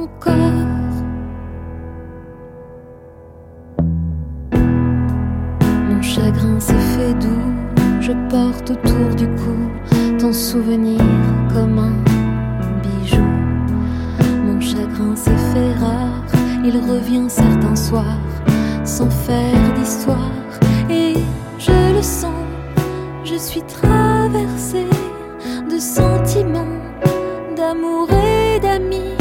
encore. Mon chagrin s'est fait doux, je porte autour du cou ton souvenir comme un bijou. Mon chagrin s'est fait rare, il revient certains soirs sans faire d'histoire. Et je le sens, je suis traversée de sang.